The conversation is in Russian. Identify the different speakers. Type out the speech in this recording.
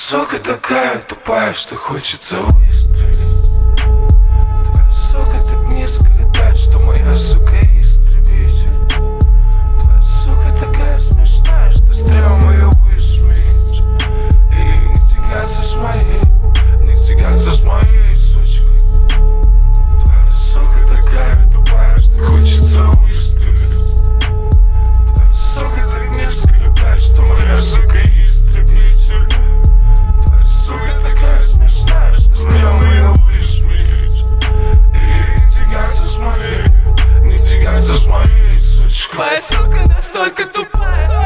Speaker 1: сука такая тупая, что хочется выстрелить. Твоя сука так низко летает, что моя сука истребитель. Твоя сука такая смешная, что стрём ее высмеешь. И не тягаться с моей, не тягаться с моей сучкой. Твоя сука такая тупая, что хочется выстрелить. Твоя сука так низко летает, что моя сука истребитель. Твоя сука такая смешная, что стрём ее высмеешь. И не тягаться с моей, не тягаться с моей сучкой.
Speaker 2: Твоя сука настолько тупая,